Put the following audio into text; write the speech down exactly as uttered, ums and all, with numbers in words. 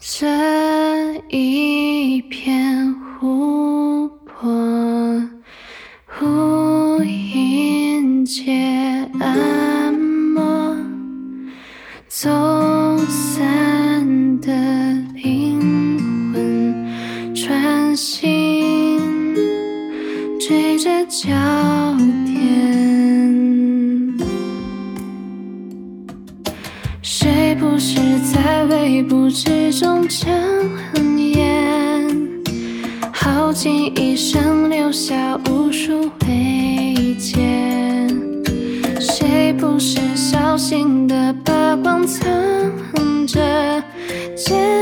这一片湖泊，呼应街按摩，走散的灵魂穿行，追着焦点。谁不是在微不至中将横烟，耗尽一生留下无数未见？谁不是小心地把光藏着肩？